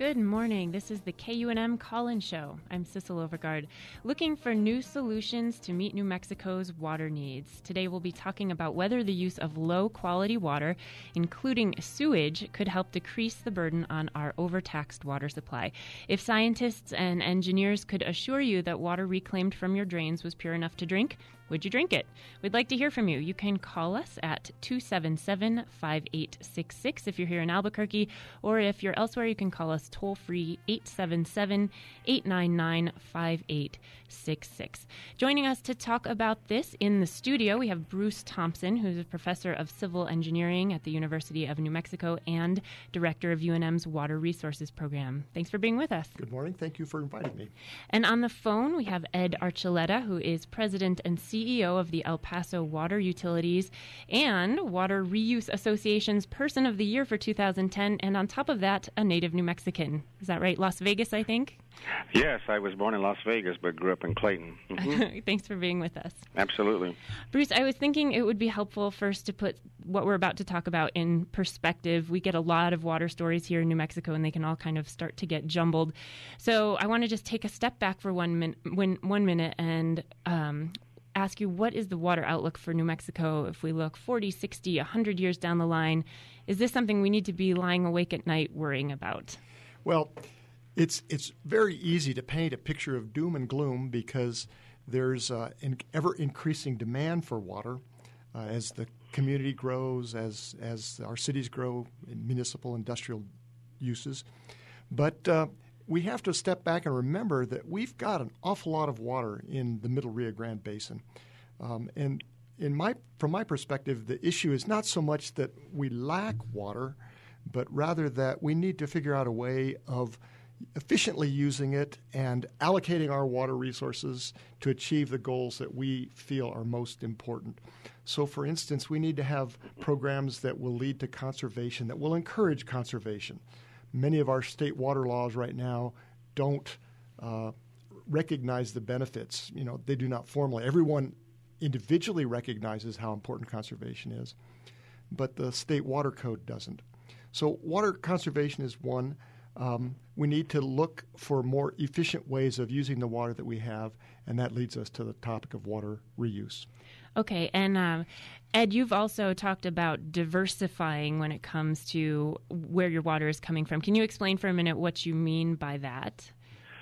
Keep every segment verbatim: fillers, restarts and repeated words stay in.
Good morning. This is the K U N M Call-In Show. I'm Sissel Overgard, looking for new solutions to meet New Mexico's water needs. Today we'll be talking about whether the use of low-quality water, including sewage, could help decrease the burden on our overtaxed water supply. If scientists and engineers could assure you that water reclaimed from your drains was pure enough to drink, would you drink it? We'd like to hear from you. You can call us at two seven seven, five eight six six if you're here in Albuquerque, or if you're elsewhere, you can call us toll-free eight seven seven, eight nine nine, five eight six six. Joining us to talk about this in the studio, we have Bruce Thompson, who's a professor of civil engineering at the University of New Mexico and director of U N M's Water Resources Program. Thanks for being with us. Good morning. Thank you for inviting me. And on the phone, we have Ed Archuleta, who is president and C E O of the El Paso Water Utilities and Water Reuse Association's Person of the Year for two thousand ten, and on top of that, a native New Mexican. Is that right? Las Vegas, I think? Yes, I was born in Las Vegas, but grew up in Clayton. Mm-hmm. Thanks for being with us. Absolutely. Bruce, I was thinking it would be helpful first to put what we're about to talk about in perspective. We get a lot of water stories here in New Mexico, and they can all kind of start to get jumbled. So I want to just take a step back for one, min- when, one minute and um, ask you, what is the water outlook for New Mexico if we look forty, sixty, one hundred years down the line? Is this something we need to be lying awake at night worrying about? Well, It's it's very easy to paint a picture of doom and gloom because there's uh, an ever-increasing demand for water uh, as the community grows, as as our cities grow in municipal industrial uses. But uh, we have to step back and remember that we've got an awful lot of water in the Middle Rio Grande Basin. Um, and in my from my perspective, the issue is not so much that we lack water, but rather that we need to figure out a way of efficiently using it and allocating our water resources to achieve the goals that we feel are most important. So, for instance, we need to have programs that will lead to conservation, that will encourage conservation. Many of our state water laws right now don't uh, recognize the benefits. You know, they do not formally. Everyone individually recognizes how important conservation is, but the state water code doesn't. So water conservation is one. Um, we need to look for more efficient ways of using the water that we have, and that leads us to the topic of water reuse. Okay, and um, Ed, you've also talked about diversifying when it comes to where your water is coming from. Can you explain for a minute what you mean by that?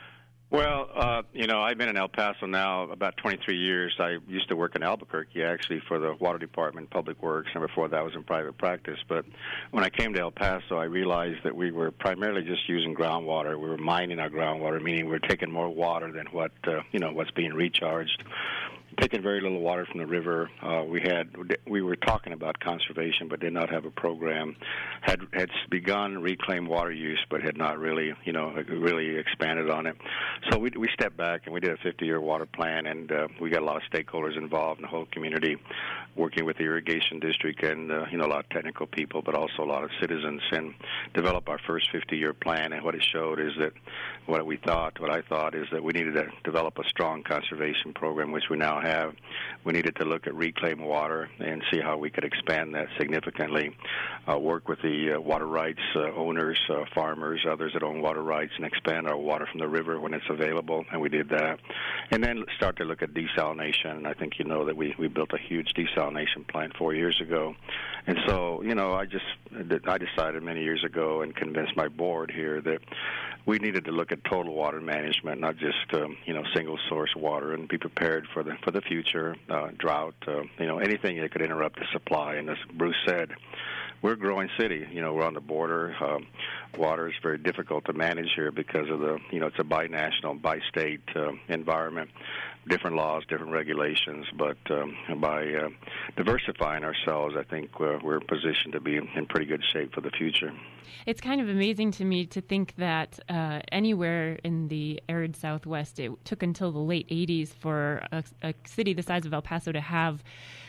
Well, uh, you know, I've been in El Paso now about twenty-three years. I used to work in Albuquerque, actually, for the Water Department, Public Works, and before that I was in private practice. But when I came to El Paso, I realized that we were primarily just using groundwater. We were mining our groundwater, meaning we were taking more water than what, uh, you know, what's being recharged. Taking very little water from the river. Uh, we had we were talking about conservation, but did not have a program. Had had begun reclaimed water use, but had not really, you know, really expanded on it. So we we stepped back and we did a fifty-year water plan, and uh, we got a lot of stakeholders involved in the whole community, working with the irrigation district and uh, you know a lot of technical people, but also a lot of citizens, and develop our first fifty-year plan. And what it showed is that what we thought, what I thought, is that we needed to develop a strong conservation program, which we now have. Have. We needed to look at reclaimed water and see how we could expand that significantly, uh, work with the uh, water rights uh, owners, uh, farmers, others that own water rights, and expand our water from the river when it's available, and we did that. And then start to look at desalination, and I think you know that we, we built a huge desalination plant four years ago. And so, you know, I just I decided many years ago and convinced my board here that we needed to look at total water management, not just, um, you know, single-source water, and be prepared for the for the future, uh, drought, uh, you know, anything that could interrupt the supply. And as Bruce said, we're a growing city. You know, we're on the border. Um, water is very difficult to manage here because of the, you know, it's a binational, bi-state uh, environment, different laws, different regulations. But um, by uh, diversifying ourselves, I think uh, we're positioned to be in pretty good shape for the future. It's kind of amazing to me to think that uh, anywhere in the arid Southwest, it took until the late eighties for a, a city the size of El Paso to have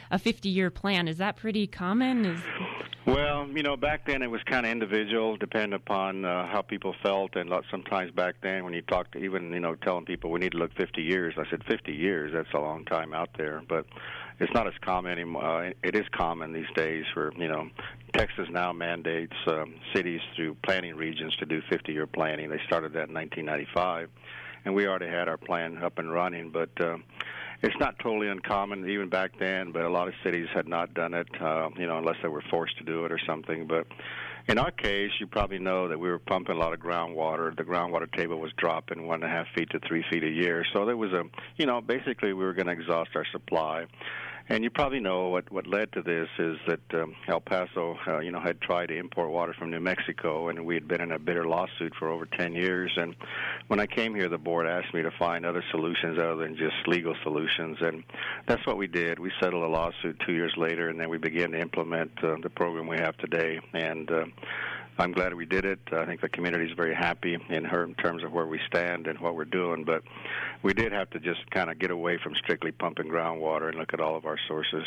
a fifty-year plan. Is that pretty common? Is Well, you know, back then it was kind of individual, depending upon uh, how people felt, and lot, sometimes back then when you talked, even, you know, telling people we need to look fifty years, I said fifty years, that's a long time out there, but it's not as common anymore. Uh, it is common these days for, you know, Texas now mandates um, cities through planning regions to do fifty-year planning. They started that in nineteen ninety-five, and we already had our plan up and running, but uh, it's not totally uncommon even back then, but a lot of cities had not done it, uh, you know, unless they were forced to do it or something. But in our case, you probably know that we were pumping a lot of groundwater. The groundwater table was dropping one and a half feet to three feet a year. So there was a, you know, basically we were going to exhaust our supply. And you probably know what, what led to this is that um, El Paso, uh, you know, had tried to import water from New Mexico, and we had been in a bitter lawsuit for over ten years. And when I came here, the board asked me to find other solutions other than just legal solutions, and that's what we did. We settled a lawsuit two years later, and then we began to implement uh, the program we have today. And uh, I'm glad we did it. I think the community is very happy in her in terms of where we stand and what we're doing. But we did have to just kind of get away from strictly pumping groundwater and look at all of our sources.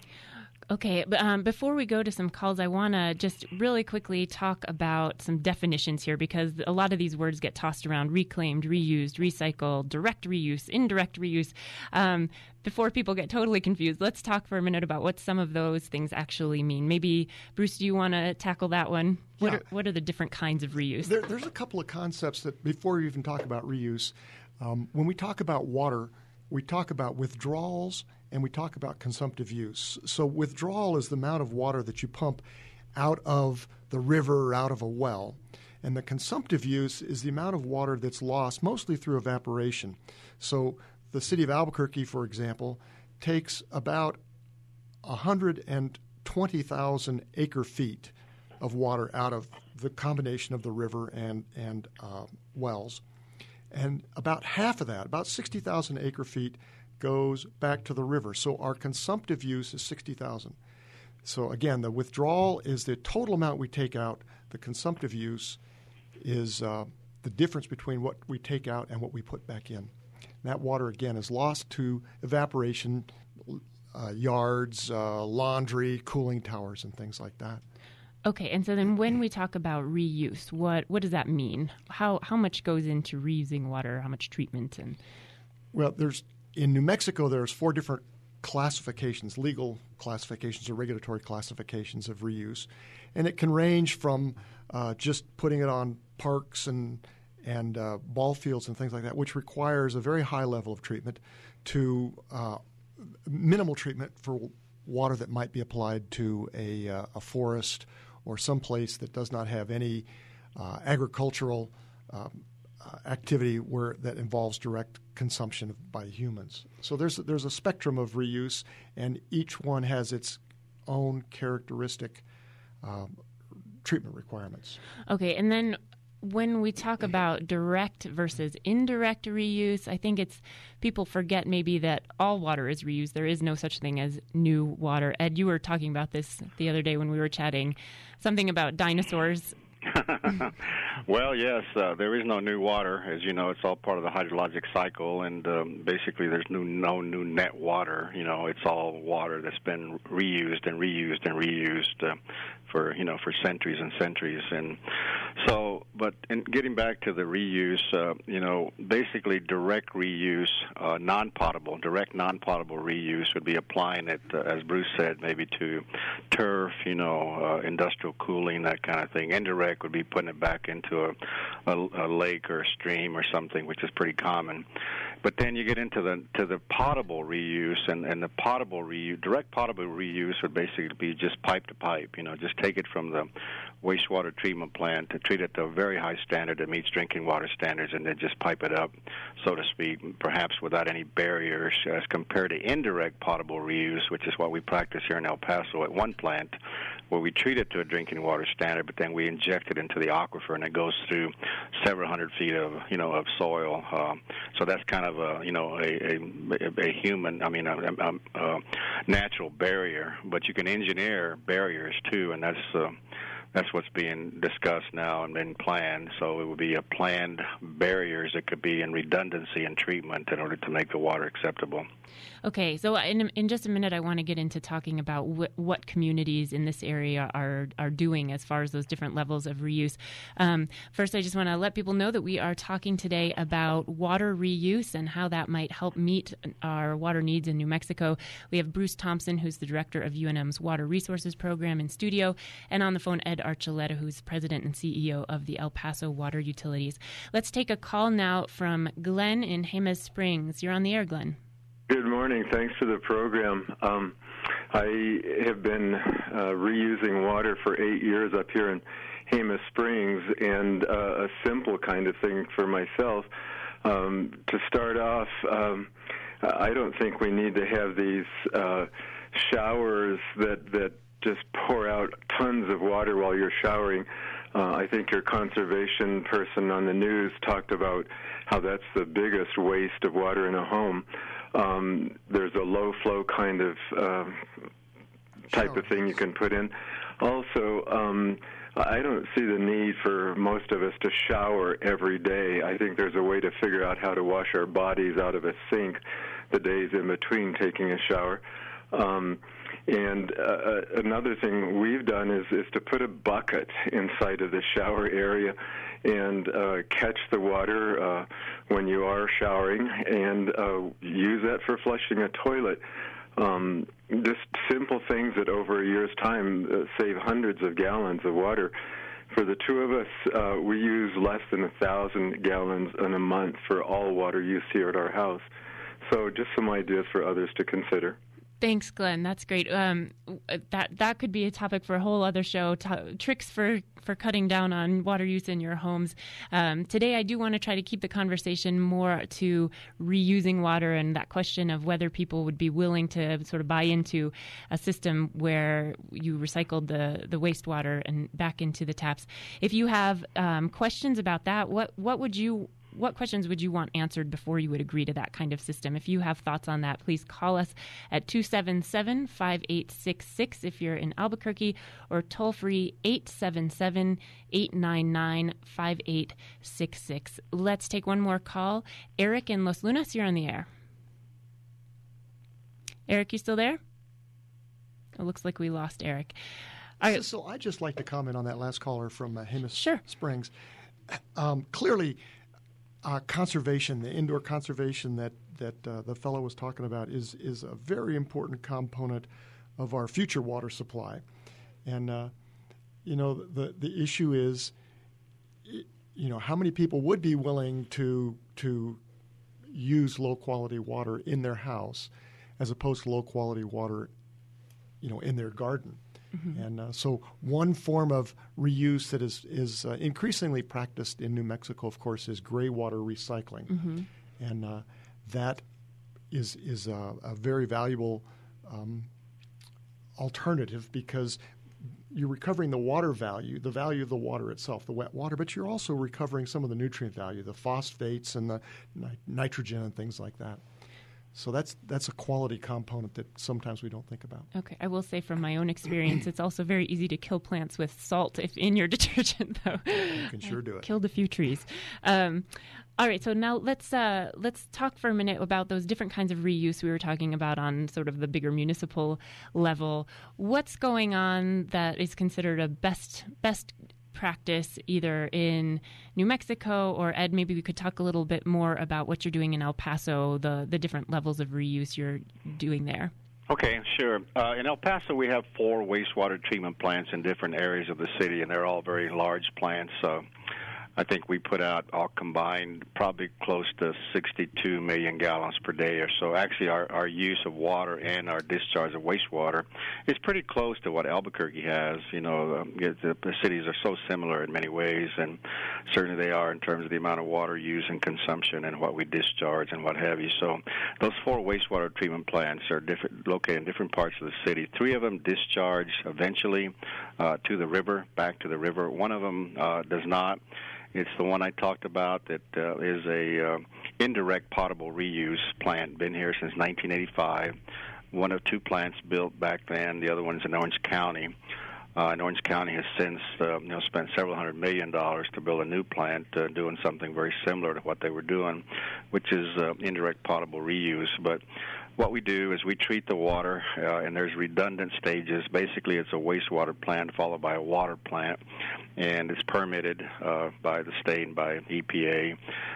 Okay, but um, before we go to some calls, I want to just really quickly talk about some definitions here, because a lot of these words get tossed around: reclaimed, reused, recycled, direct reuse, indirect reuse. Um, before people get totally confused, let's talk for a minute about what some of those things actually mean. Maybe, Bruce, do you want to tackle that one? What, yeah. are, what are the different kinds of reuse? There, there's a couple of concepts that, before we even talk about reuse, um, when we talk about water, we talk about withdrawals and we talk about consumptive use. So withdrawal is the amount of water that you pump out of the river or out of a well. And the consumptive use is the amount of water that's lost, mostly through evaporation. So the city of Albuquerque, for example, takes about one hundred twenty thousand acre feet of water out of the combination of the river and, and uh, wells. And about half of that, about sixty thousand acre feet, goes back to the river. So our consumptive use is sixty thousand. So again, the withdrawal is the total amount we take out. The consumptive use is uh, the difference between what we take out and what we put back in. And that water, again, is lost to evaporation, uh, yards, uh, laundry, cooling towers, and things like that. Okay, and so then when we talk about reuse, what what does that mean? How how much goes into reusing water? How much treatment? And well, there's in New Mexico, there's four different classifications, legal classifications or regulatory classifications of reuse, and it can range from uh, just putting it on parks and and uh, ball fields and things like that, which requires a very high level of treatment, to uh, minimal treatment for water that might be applied to a, uh, a forest or some place that does not have any uh, agricultural um, uh, activity where that involves direct consumption by humans. So there's there's a spectrum of reuse, and each one has its own characteristic um, treatment requirements. Okay, and then when we talk about direct versus indirect reuse, I think it's people forget maybe that all water is reused. There is no such thing as new water. Ed, you were talking about this the other day when we were chatting, something about dinosaurs. Well, yes, uh, there is no new water. As you know, it's all part of the hydrologic cycle, and um, basically there's no, no new net water. You know, it's all water that's been reused and reused and reused uh, for, you know, for centuries and centuries. And so, but in getting back to the reuse, uh, you know, basically direct reuse, uh, non-potable, direct non-potable reuse would be applying it, uh, as Bruce said, maybe to turf, you know, uh, industrial cooling, that kind of thing. Indirect would be putting it back into a, a, a lake or a stream or something, which is pretty common. But then you get into the to the potable reuse, and, and the potable reuse, direct potable reuse would basically be just pipe to pipe. You know, just take it from the wastewater treatment plant to treat it to a very high standard that meets drinking water standards, and then just pipe it up, so to speak, perhaps without any barriers, as compared to indirect potable reuse, which is what we practice here in El Paso at one plant, where we treat it to a drinking water standard, but then we inject it into the aquifer, and it goes through several hundred feet of, you know, of soil. Uh, so that's kind of a, you know, a, a, a human, I mean, a, a, a natural barrier. But you can engineer barriers too, and that's uh, that's what's being discussed now and been planned. So it would be a planned barriers that could be in redundancy and treatment in order to make the water acceptable. Okay, so in in just a minute, I want to get into talking about wh- what communities in this area are are doing as far as those different levels of reuse. Um, first, I just want to let people know that we are talking today about water reuse and how that might help meet our water needs in New Mexico. We have Bruce Thompson, who's the director of U N M's Water Resources Program, in studio, and on the phone, Ed Archuleta, who's president and C E O of the El Paso Water Utilities. Let's take a call now from Glenn in Jemez Springs. You're on the air, Glenn. Good morning. Thanks for the program. Um, I have been uh, reusing water for eight years up here in Jemez Springs, and uh, a simple kind of thing for myself. Um, to start off, um, I don't think we need to have these uh, showers that, that just pour out tons of water while you're showering. Uh, I think your conservation person on the news talked about how that's the biggest waste of water in a home. Um, there's a low-flow kind of uh, type of thing you can put in. Also, um, I don't see the need for most of us to shower every day. I think there's a way to figure out how to wash our bodies out of a sink the days in between taking a shower. Um, and uh, another thing we've done is, is to put a bucket inside of the shower area and uh, catch the water uh, when you are showering, and uh, use that for flushing a toilet. Um, just simple things that over a year's time uh, save hundreds of gallons of water. For the two of us, uh, we use less than a thousand gallons in a month for all water use here at our house. So just some ideas for others to consider. Thanks, Glenn. That's great. Um, that that could be a topic for a whole other show, t- tricks for, for cutting down on water use in your homes. Um, today, I do want to try to keep the conversation more to reusing water and that question of whether people would be willing to sort of buy into a system where you recycled the, the wastewater and back into the taps. If you have um, questions about that, what what would you What questions would you want answered before you would agree to that kind of system? If you have thoughts on that, please call us at two seven seven, five eight six six if you're in Albuquerque, or toll-free eight seven seven, eight nine nine, five eight six six. Let's take one more call. Eric in Los Lunas, you're on the air. Eric, you still there? It looks like we lost Eric. All right. So I'd just like to comment on that last caller from uh, Jemez Sure. Springs. Um, clearly, Uh, conservation, the indoor conservation that that uh, the fellow was talking about, is is a very important component of our future water supply. And uh, you know, the the issue is, you know, how many people would be willing to to use low quality water in their house, as opposed to low quality water, you know, in their garden. Mm-hmm. And uh, so one form of reuse that is, is uh, increasingly practiced in New Mexico, of course, is gray water recycling. Mm-hmm. And uh, that is, is a, a very valuable um, alternative, because you're recovering the water value, the value of the water itself, the wet water, but you're also recovering some of the nutrient value, the phosphates and the ni- nitrogen and things like that. So that's that's a quality component that sometimes we don't think about. Okay, I will say from my own experience, it's also very easy to kill plants with salt if in your detergent, though. You can sure do it. Killed a few trees. Um, all right, so now let's uh, let's talk for a minute about those different kinds of reuse we were talking about on sort of the bigger municipal level. What's going on that is considered a best best practice either in New Mexico, or Ed, maybe we could talk a little bit more about what you're doing in El Paso, the, the different levels of reuse you're doing there. Okay, sure. Uh, in El Paso, we have four wastewater treatment plants in different areas of the city, and they're all very large plants. So I think we put out all combined probably close to sixty-two million gallons per day or so. Actually, our, our use of water and our discharge of wastewater is pretty close to what Albuquerque has. You know, um, the, the cities are so similar in many ways, and certainly they are in terms of the amount of water use and consumption and what we discharge and what have you. So those four wastewater treatment plants are different, located in different parts of the city. Three of them discharge eventually uh, to the river, back to the river. One of them uh, does not. It's the one I talked about that uh, is a uh, indirect potable reuse plant, been here since nineteen eighty-five. One of two plants built back then. The other one's in Orange County. Uh, and Orange County has since uh, you know spent several hundred million dollars to build a new plant uh, doing something very similar to what they were doing, which is uh, indirect potable reuse. But what we do is we treat the water, uh, and there's redundant stages. Basically, it's a wastewater plant followed by a water plant, and it's permitted uh, by the state and by E P A,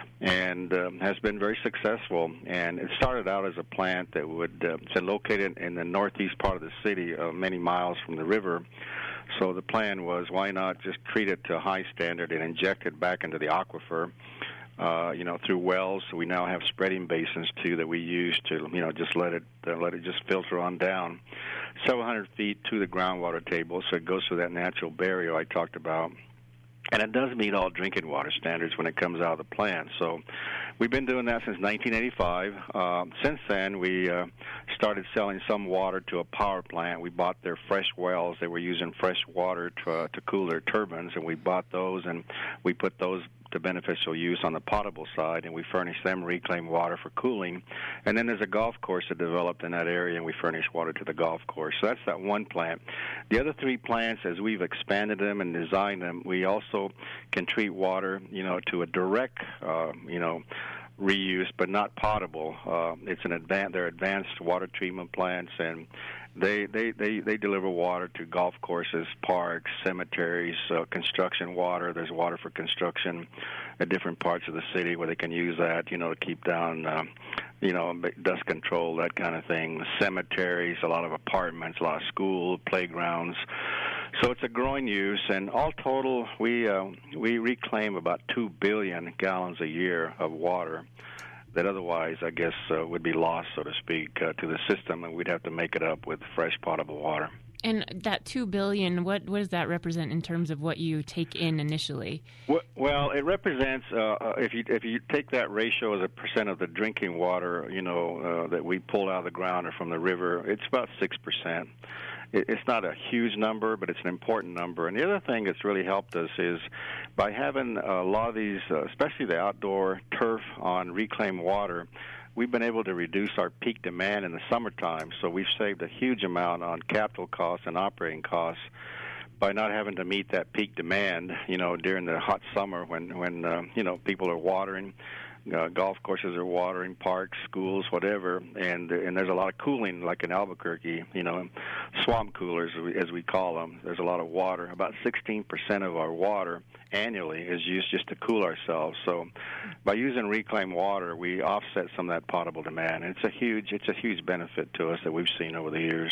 and um, has been very successful. And it started out as a plant that would uh, it's located in the northeast part of the city, uh, many miles from the river. So the plan was, why not just treat it to a high standard and inject it back into the aquifer, uh, you know, through wells. So we now have spreading basins too that we use to, you know, just let it uh, let it just filter on down, several hundred feet to the groundwater table. So it goes through that natural barrier I talked about. And it does meet all drinking water standards when it comes out of the plant. So we've been doing that since nineteen eighty-five. Uh, since then, we uh, started selling some water to a power plant. We bought their fresh wells. They were using fresh water to, uh, to cool their turbines, and we bought those, and we put those to beneficial use on the potable side, and we furnish them reclaimed water for cooling. And then there's a golf course that developed in that area, and we furnish water to the golf course. So that's that one plant. The other three plants, as we've expanded them and designed them, we also can treat water, you know, to a direct, uh, you know, reuse, but not potable. Uh, it's an advanced, they're advanced water treatment plants, and They, they, they, they deliver water to golf courses, parks, cemeteries, uh, construction water. There's water for construction at different parts of the city where they can use that, you know, to keep down, uh, you know, dust control, that kind of thing. Cemeteries, a lot of apartments, a lot of school, playgrounds. So it's a growing use, and all total, we uh, we reclaim about two billion gallons a year of water that otherwise, I guess, uh, would be lost, so to speak, uh, to the system, and we'd have to make it up with fresh potable water. And that two billion dollars, what, what does that represent in terms of what you take in initially? Well, it represents, uh, if you if you take that ratio as a percent of the drinking water, you know, uh, that we pull out of the ground or from the river, it's about six percent. It's not a huge number, but it's an important number. And the other thing that's really helped us is by having a lot of these, uh, especially the outdoor turf on reclaimed water, we've been able to reduce our peak demand in the summertime. So we've saved a huge amount on capital costs and operating costs by not having to meet that peak demand, you know, during the hot summer when, when uh, you know, people are watering. Uh, golf courses are watering, parks, schools, whatever, and and there's a lot of cooling, like in Albuquerque, you know, swamp coolers, as we call them. There's a lot of water. About sixteen percent of our water annually is used just to cool ourselves. So by using reclaimed water, we offset some of that potable demand. And it's a huge, it's a huge benefit to us that we've seen over the years.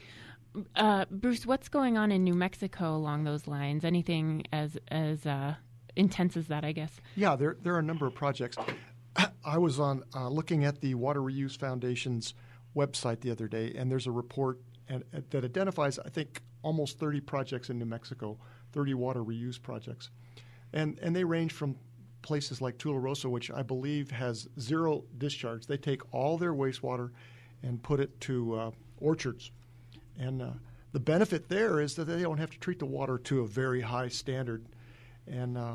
Uh, Bruce, what's going on in New Mexico along those lines? Anything as as uh intense as that, I guess? Yeah, there there are a number of projects. I was on uh, looking at the Water Reuse Foundation's website the other day, and there's a report and, uh, that identifies, I think, almost thirty projects in New Mexico, thirty water reuse projects. And and they range from places like Tularosa, which I believe has zero discharge. They take all their wastewater and put it to uh, orchards. And uh, the benefit there is that they don't have to treat the water to a very high standard. And uh,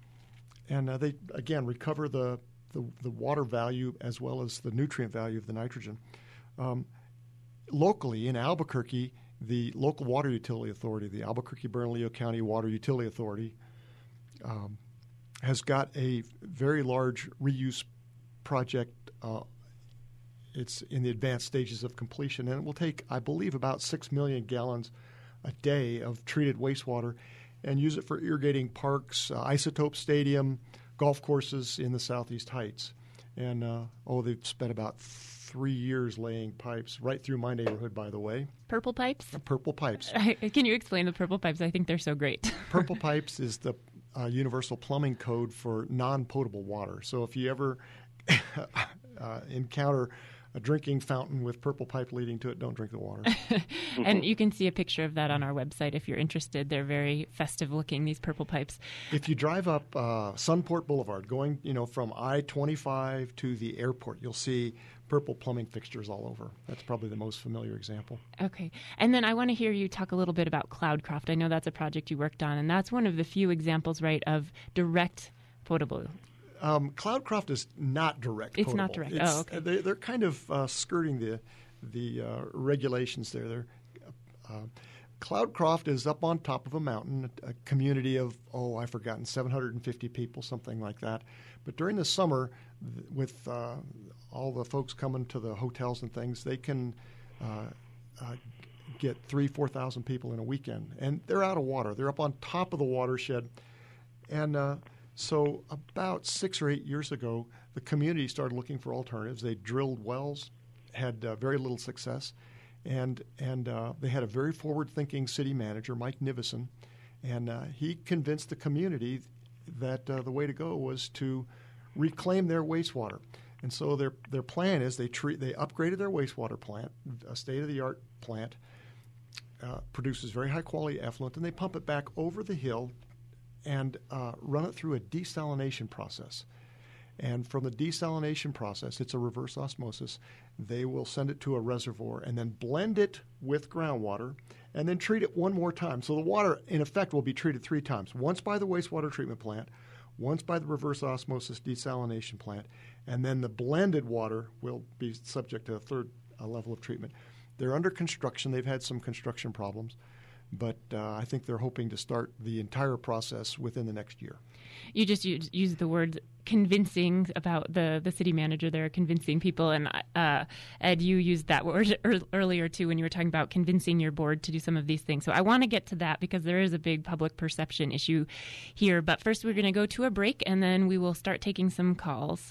and uh, they, again, recover the, the, the water value as well as the nutrient value of the nitrogen. Um, locally, in Albuquerque, the local water utility authority, the Albuquerque-Bernalillo County Water Utility Authority, um, has got a very large reuse project. Uh, it's in the advanced stages of completion, and it will take, I believe, about six million gallons a day of treated wastewater and use it for irrigating parks, uh, Isotope Stadium, golf courses in the Southeast Heights. And, uh, oh, they've spent about three years laying pipes right through my neighborhood, by the way. Purple pipes? Uh, purple pipes. Can you explain the purple pipes? I think they're so great. Purple pipes is the uh, universal plumbing code for non-potable water. So if you ever uh, encounter a drinking fountain with purple pipe leading to it, don't drink the water. And you can see a picture of that on our website if you're interested. They're very festive looking, these purple pipes. If you drive up uh, Sunport Boulevard, going you know from I twenty-five to the airport, you'll see purple plumbing fixtures all over. That's probably the most familiar example. Okay. And then I want to hear you talk a little bit about Cloudcroft. I know that's a project you worked on, and that's one of the few examples, right, of direct potable. Um, Cloudcroft is not direct It's potable. not direct. It's, oh, okay. They, they're kind of uh, skirting the the uh, regulations there. They're, uh, Cloudcroft is up on top of a mountain, a, a community of, oh, I've forgotten, seven hundred fifty people, something like that. But during the summer, th- with uh, all the folks coming to the hotels and things, they can uh, uh, get three, four thousand people in a weekend, and they're out of water. They're up on top of the watershed, and uh, so about six or eight years ago, the community started looking for alternatives. They drilled wells, had uh, very little success. And and uh, they had a very forward-thinking city manager, Mike Nivison, and uh, he convinced the community that uh, the way to go was to reclaim their wastewater. And so their their plan is they treat they upgraded their wastewater plant, a state-of-the-art plant, uh, produces very high-quality effluent, and they pump it back over the hill and uh, run it through a desalination process. And from the desalination process, it's a reverse osmosis, they will send it to a reservoir and then blend it with groundwater and then treat it one more time. So the water, in effect, will be treated three times, once by the wastewater treatment plant, once by the reverse osmosis desalination plant, and then the blended water will be subject to a third uh, level of treatment. They're under construction. They've had some construction problems, but uh, I think they're hoping to start the entire process within the next year. You just used, used the word convincing about the, the city manager there, convincing people. And uh, Ed, you used that word er- earlier, too, when you were talking about convincing your board to do some of these things. So I want to get to that because there is a big public perception issue here. But first, we're going to go to a break, and then we will start taking some calls.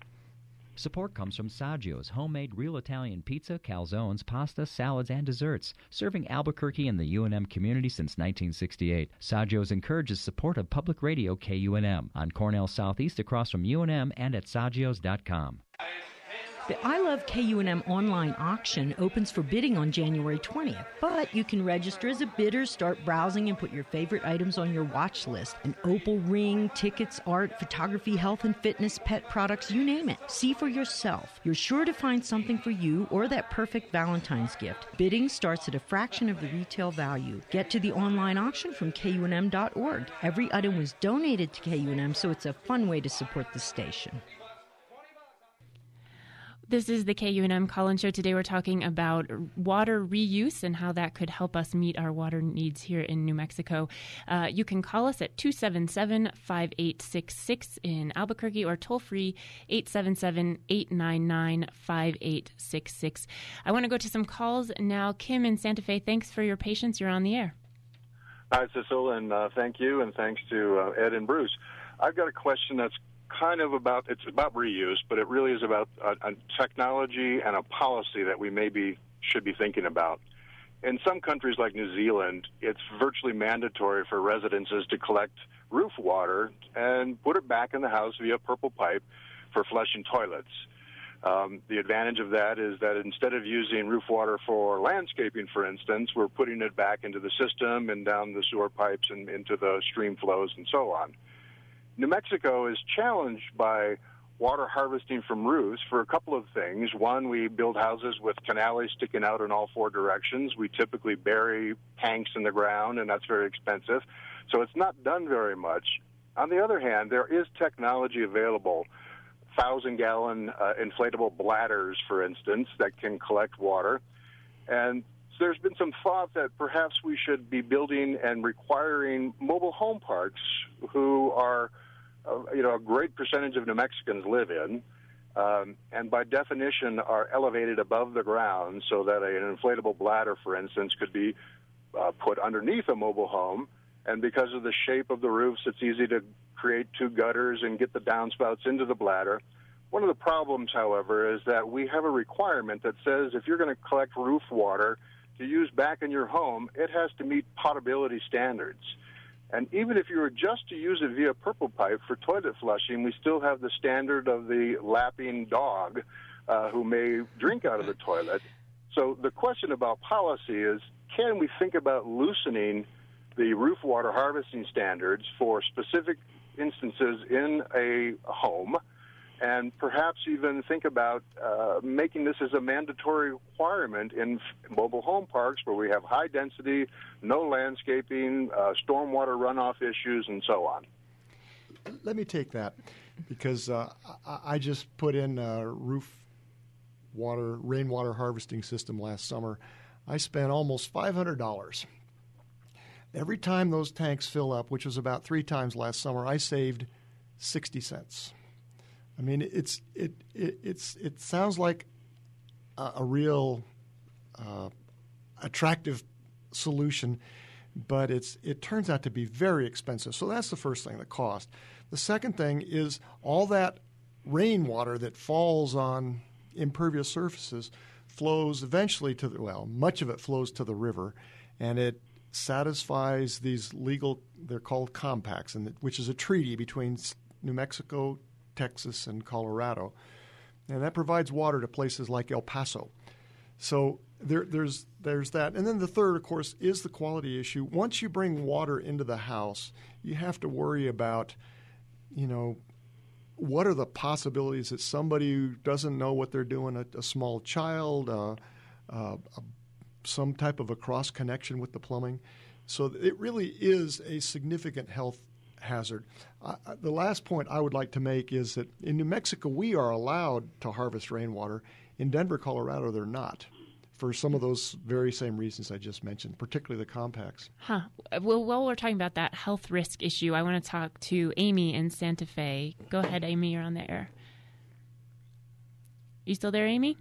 Support comes from Saggio's homemade real Italian pizza, calzones, pasta, salads, and desserts, serving Albuquerque and the U N M community since nineteen sixty-eight. Saggio's encourages support of public radio K U N M on Cornell Southeast across from U N M and at saggios dot com. The I Love K U N M online auction opens for bidding on January twentieth, but you can register as a bidder, start browsing, and put your favorite items on your watch list. An opal ring, tickets, art, photography, health and fitness, pet products, you name it. See for yourself. You're sure to find something for you or that perfect Valentine's gift. Bidding starts at a fraction of the retail value. Get to the online auction from K U N M dot org. Every item was donated to K U N M, so it's a fun way to support the station. This is the K U N M Call-In Show. Today we're talking about water reuse and how that could help us meet our water needs here in New Mexico. Uh, you can call us at two seven seven, five eight six six in Albuquerque or toll-free eight seven seven, eight nine nine, five eight six six. I want to go to some calls now. Kim in Santa Fe, thanks for your patience. You're on the air. Hi, Cecil, and uh, thank you, and thanks to uh, Ed and Bruce. I've got a question that's kind of about, it's about reuse, but it really is about a, a technology and a policy that we maybe should be thinking about. In some countries like New Zealand, it's virtually mandatory for residences to collect roof water and put it back in the house via purple pipe for flushing toilets. Um, the advantage of that is that instead of using roof water for landscaping, for instance, we're putting it back into the system and down the sewer pipes and into the stream flows and so on. New Mexico is challenged by water harvesting from roofs for a couple of things. One, we build houses with canales sticking out in all four directions. We typically bury tanks in the ground, and that's very expensive. So it's not done very much. On the other hand, there is technology available, thousand-gallon uh, inflatable bladders, for instance, that can collect water. And so there's been some thought that perhaps we should be building and requiring mobile home parks who are Uh, you know, a great percentage of New Mexicans live in, um, and by definition are elevated above the ground so that a, an inflatable bladder, for instance, could be uh, put underneath a mobile home. And because of the shape of the roofs, it's easy to create two gutters and get the downspouts into the bladder. One of the problems, however, is that we have a requirement that says if you're going to collect roof water to use back in your home, it has to meet potability standards. And even if you were just to use it via purple pipe for toilet flushing, we still have the standard of the lapping dog uh, who may drink out of the toilet. So the question about policy is, can we think about loosening the roof water harvesting standards for specific instances in a home, and perhaps even think about uh, making this as a mandatory requirement in mobile home parks where we have high density, no landscaping, uh, stormwater runoff issues, and so on. Let me take that because uh, I, I just put in a roof water, rainwater harvesting system last summer. I spent almost five hundred dollars Every time those tanks fill up, which was about three times last summer, I saved sixty cents. I mean, it's it, it it's it sounds like a, a real uh, attractive solution, but it's it turns out to be very expensive. So that's the first thing, the cost. The second thing is all that rainwater that falls on impervious surfaces flows eventually to the, well, much of it flows to the river, and it satisfies these legal, they're called compacts, and which is a treaty between New Mexico, Texas, and Colorado. And that provides water to places like El Paso. So there, there's there's that. And then the third, of course, is the quality issue. Once you bring water into the house, you have to worry about, you know, what are the possibilities that somebody who doesn't know what they're doing, a, a small child, uh, uh, a, some type of a cross connection with the plumbing. So it really is a significant health hazard. Uh, the last point I would like to make is that in New Mexico, we are allowed to harvest rainwater. In Denver, Colorado, they're not, for some of those very same reasons I just mentioned, particularly the compacts. Huh. Well, while we're talking about that health risk issue, I want to talk to Amy in Santa Fe. Go ahead, Amy, you're on the air. You still there, Amy?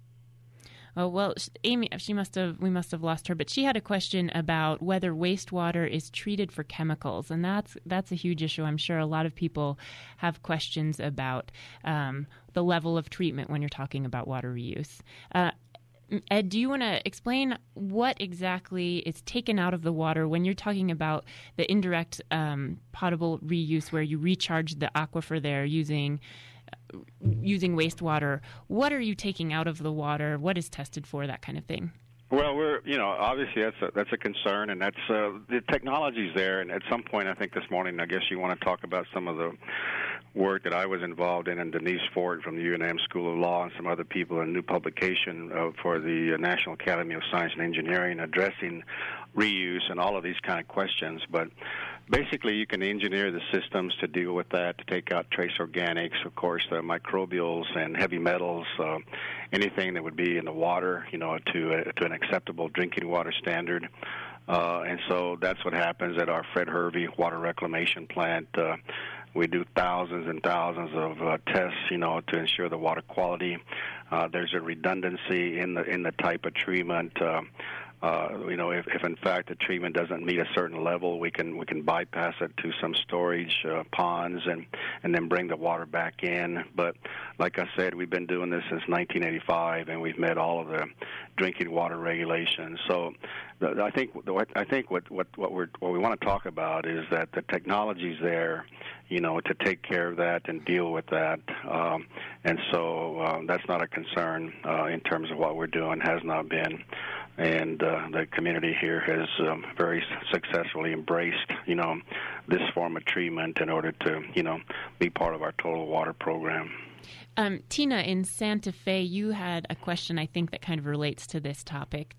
Oh, well, Amy, she must have, we must have lost her, but she had a question about whether wastewater is treated for chemicals, and that's that's a huge issue. I'm sure a lot of people have questions about um, the level of treatment when you're talking about water reuse. Uh, Ed, do you want to explain what exactly is taken out of the water when you're talking about the indirect um, potable reuse where you recharge the aquifer there using using wastewater? What are you taking out of the water? What is tested for, that kind of thing? Well, we're, you know, obviously that's a, that's a concern, and that's uh, the technology's there. And at some point, I think this morning, I guess you want to talk about some of the work that I was involved in, and Denise Ford from the U N M School of Law and some other people in a new publication uh, for the National Academy of Science and Engineering addressing reuse and all of these kind of questions. But basically, you can engineer the systems to deal with that, to take out trace organics, of course, the microbials and heavy metals, uh, anything that would be in the water, you know, to, uh, to an acceptable drinking water standard. Uh, and so that's what happens at our Fred Hervey water reclamation plant. Uh, we do thousands and thousands of uh, tests, you know, to ensure the water quality. Uh, there's a redundancy in the in the type of treatment. Uh, Uh, you know, if, if in fact the treatment doesn't meet a certain level, we can we can bypass it to some storage uh, ponds and, and then bring the water back in. But like I said, we've been doing this since nineteen eighty-five, and we've met all of the drinking water regulations. So the, I think I think what what what we're what we want to talk about is that the technology's there, you know, to take care of that and deal with that. Um, and so um, that's not a concern uh, in terms of what we're doing, has not been. And uh, the community here has um, very successfully embraced, you know, this form of treatment in order to, you know, be part of our total water program. Um, Tina, in Santa Fe, you had a question, I think, that kind of relates to this topic.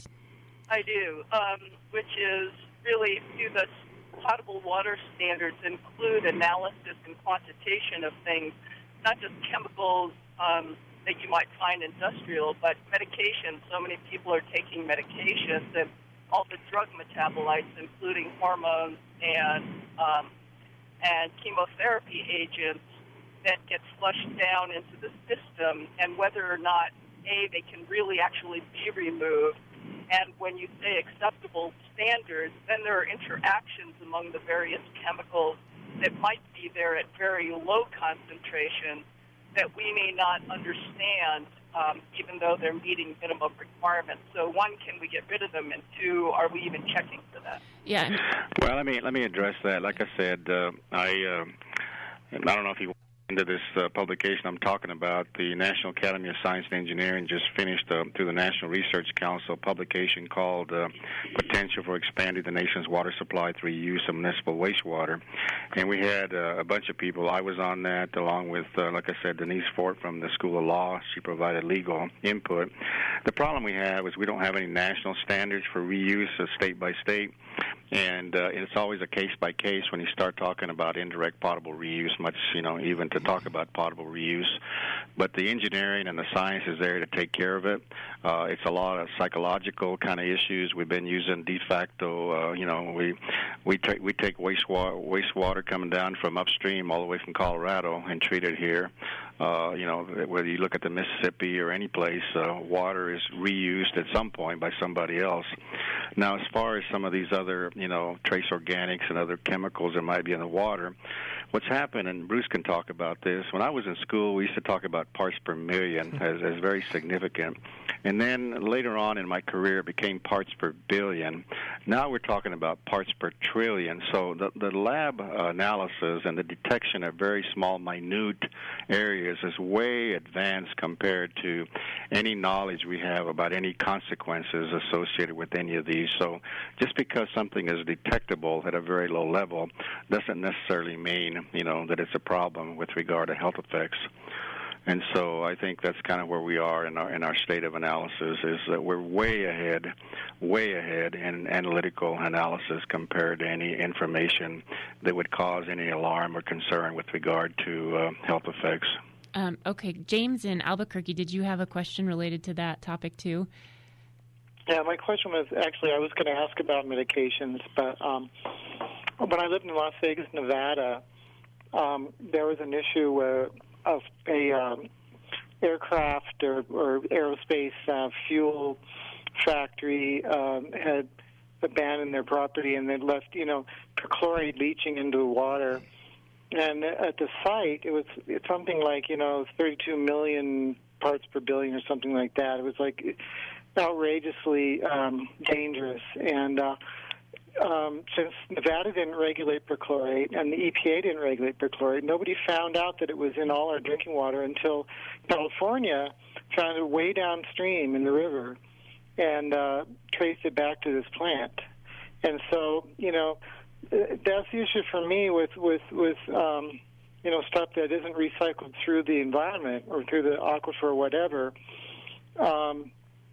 I do, um, which is really, do the potable water standards include analysis and quantitation of things, not just chemicals, um, that you might find industrial, but medications. So many people are taking medications, and all the drug metabolites, including hormones and um, and chemotherapy agents, that get flushed down into the system, and whether or not, A, they can really actually be removed. And when you say acceptable standards, then there are interactions among the various chemicals that might be there at very low concentration that we may not understand, um, even though they're meeting minimum requirements. So, one, can we get rid of them? And two, are we even checking for that? Yeah. Well, let me let me address that. Like I said, uh, I uh, I don't know if you into this uh, publication I'm talking about. The National Academy of Science and Engineering just finished uh, through the National Research Council a publication called uh, Potential for Expanding the Nation's Water Supply Through Use of Municipal Wastewater. And we had uh, a bunch of people. I was on that along with, uh, like I said, Denise Fort from the School of Law. She provided legal input. The problem we have is we don't have any national standards for reuse of state by state. And uh, it's always a case by case when you start talking about indirect potable reuse, much, you know, even to to talk about potable reuse. But the engineering and the science is there to take care of it. Uh, it's a lot of psychological kind of issues. We've been using de facto, uh, you know, we we take we take wastewater wastewater coming down from upstream all the way from Colorado and treat it here. Uh, you know, whether you look at the Mississippi or any place, uh, water is reused at some point by somebody else. Now, as far as some of these other, you know, trace organics and other chemicals that might be in the water, what's happened, and Bruce can talk about this, when I was in school, we used to talk about parts per million as, as very significant. And then later on in my career, it became parts per billion. Now we're talking about parts per trillion. So the, the lab analysis and the detection of very small, minute areas is way advanced compared to any knowledge we have about any consequences associated with any of these. So just because something is detectable at a very low level doesn't necessarily mean, you know, that it's a problem with regard to health effects. And so I think that's kind of where we are in our in our state of analysis, is that we're way ahead, way ahead in analytical analysis compared to any information that would cause any alarm or concern with regard to uh, health effects. Um, okay, James in Albuquerque, did you have a question related to that topic too? Yeah, my question was actually I was going to ask about medications, but um, when I lived in Las Vegas, Nevada, um, there was an issue where of a um, aircraft or, or aerospace uh, fuel factory um, had abandoned their property and they'd left, you know, perchlorate leaching into the water. And at the site, it was it's something like, you know, thirty-two million parts per billion or something like that. It was like outrageously um, dangerous. And uh, um, since Nevada didn't regulate perchlorate and the E P A didn't regulate perchlorate, nobody found out that it was in all our drinking water until California found it way downstream in the river and uh, traced it back to this plant. And so, you know, that's the issue for me with, with, with um, you know, stuff that isn't recycled through the environment or through the aquifer or whatever. Um,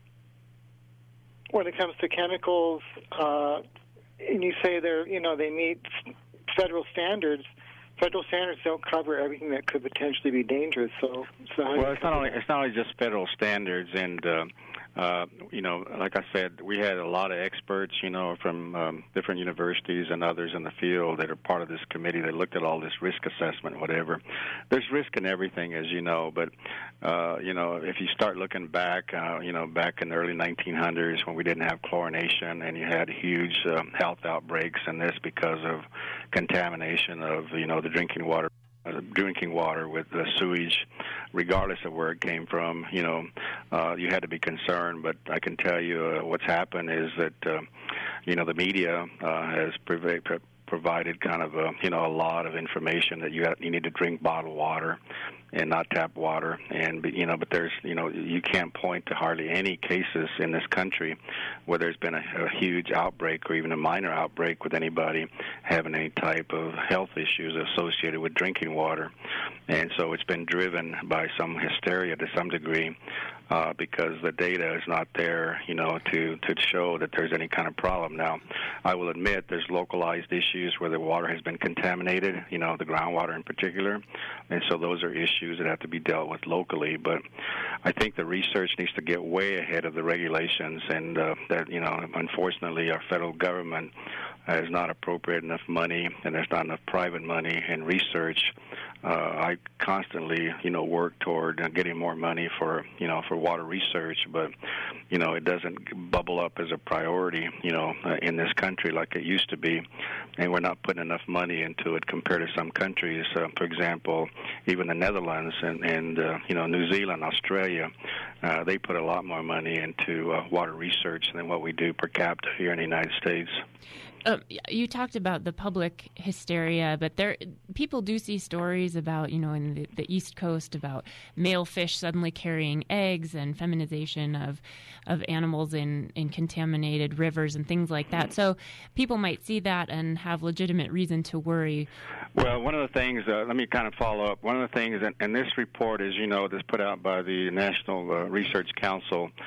when it comes to chemicals, uh, and you say they're, you know, they meet federal standards. Federal standards don't cover everything that could potentially be dangerous. So, so well, it's not only it's not only just federal standards, and uh, uh, you know, like I said, we had a lot of experts, you know, from um, different universities and others in the field that are part of this committee that looked at all this risk assessment, whatever. There's risk in everything, as you know, but uh, you know, if you start looking back, uh, you know, back in the early nineteen hundreds when we didn't have chlorination and you had huge um, health outbreaks, and this because of contamination of, you know, the drinking water. Uh, drinking water with uh, sewage, regardless of where it came from, you know, uh, you had to be concerned. But I can tell you uh, what's happened is that, uh, you know, the media uh, has prev- pre- provided kind of a, you know, a lot of information that you have, you need to drink bottled water and not tap water. And, you know, but there's, you know, you can't point to hardly any cases in this country where there's been a, a huge outbreak or even a minor outbreak with anybody having any type of health issues associated with drinking water. And so it's been driven by some hysteria to some degree uh, because the data is not there, you know, to, to show that there's any kind of problem. Now, I will admit there's localized issues where the water has been contaminated, you know, the groundwater in particular, and so those are issues that have to be dealt with locally. But I think the research needs to get way ahead of the regulations, and uh, that, you know, unfortunately our federal government has not appropriated enough money, and there's not enough private money in research. Uh, I constantly, you know, work toward getting more money for, you know, for water research, but, you know, it doesn't bubble up as a priority, you know, uh, in this country like it used to be, and we're not putting enough money into it compared to some countries. Uh, for example, even the Netherlands and, and uh, you know, New Zealand, Australia, uh, they put a lot more money into uh, water research than what we do per capita here in the United States. Uh, you talked about the public hysteria, but there people do see stories about, you know, in the, the East Coast about male fish suddenly carrying eggs and feminization of of animals in, in contaminated rivers and things like that. So people might see that and have legitimate reason to worry. Well, one of the things, uh, let me kind of follow up. One of the things, and, and this report is, you know, that's put out by the National uh, Research Council,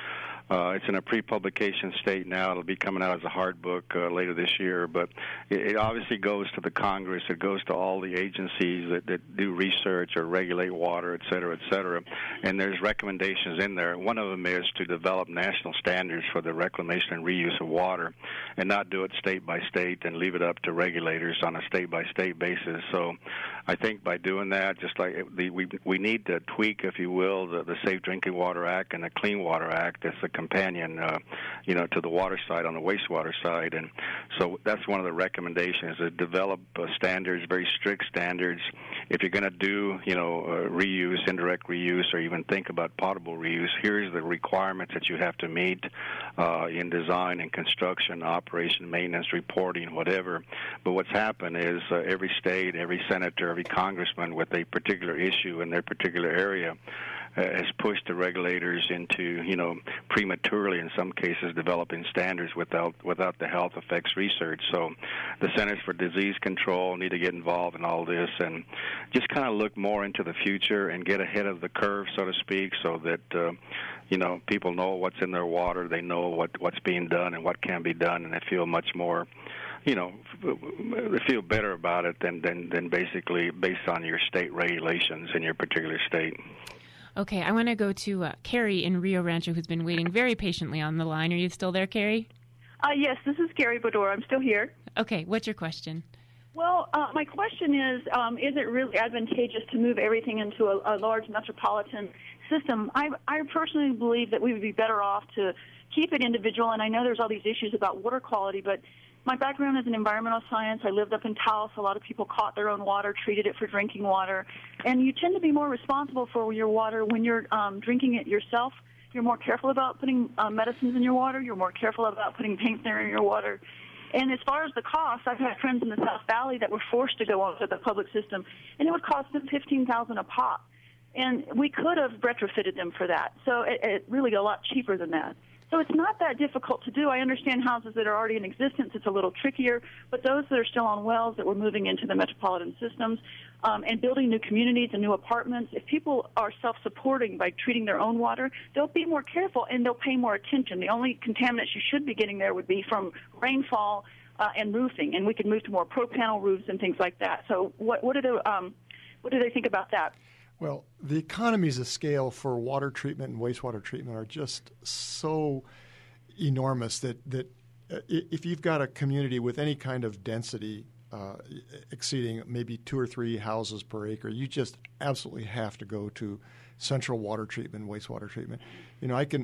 Uh, it's in a pre-publication state now. It'll be coming out as a hard book uh, later this year. But it, it obviously goes to the Congress. It goes to all the agencies that, that do research or regulate water, et cetera, et cetera. And there's recommendations in there. One of them is to develop national standards for the reclamation and reuse of water and not do it state by state and leave it up to regulators on a state-by-state basis. So I think by doing that, just like the, we we need to tweak, if you will, the, the Safe Drinking Water Act and the Clean Water Act as the companion, uh, you know, to the water side on the wastewater side. And so that's one of the recommendations, is to develop uh, standards, very strict standards. If you're going to do, you know, uh, reuse, indirect reuse, or even think about potable reuse, here's the requirements that you have to meet uh, in design and construction, operation, maintenance, reporting, whatever. But what's happened is uh, every state, every senator, every congressman with a particular issue in their particular area uh, has pushed the regulators into, you know, prematurely in some cases developing standards without without the health effects research. So the Centers for Disease Control need to get involved in all this and just kind of look more into the future and get ahead of the curve, so to speak, so that uh, you know, people know what's in their water, they know what what's being done and what can be done, and they feel much more, you know, they feel better about it than, than, than basically based on your state regulations in your particular state. Okay, I want to go to uh, Carrie in Rio Rancho, who's been waiting very patiently on the line. Are you still there, Carrie? Uh, yes, this is Carrie Bador. I'm still here. Okay, what's your question? Well, uh, my question is, um, is it really advantageous to move everything into a, a large metropolitan system? I, I personally believe that we would be better off to keep it individual, and I know there's all these issues about water quality, but my background is in environmental science. I lived up in Taos. A lot of people caught their own water, treated it for drinking water, and you tend to be more responsible for your water when you're um, drinking it yourself. You're more careful about putting uh, medicines in your water. You're more careful about putting paint thinner in your water. And as far as the cost, I've had friends in the South Valley that were forced to go onto the public system, and it would cost them fifteen thousand dollars a pop. And we could have retrofitted them for that. So it, it really a lot cheaper than that. So it's not that difficult to do. I understand houses that are already in existence, it's a little trickier, but those that are still on wells that we're moving into the metropolitan systems um, and building new communities and new apartments, if people are self-supporting by treating their own water, they'll be more careful and they'll pay more attention. The only contaminants you should be getting there would be from rainfall uh, and roofing, and we could move to more pro-panel roofs and things like that. So what, what, do they, um, what do they think about that? Well, the economies of scale for water treatment and wastewater treatment are just so enormous that, that uh, if you've got a community with any kind of density uh, exceeding maybe two or three houses per acre, you just absolutely have to go to central water treatment and wastewater treatment. You know, I can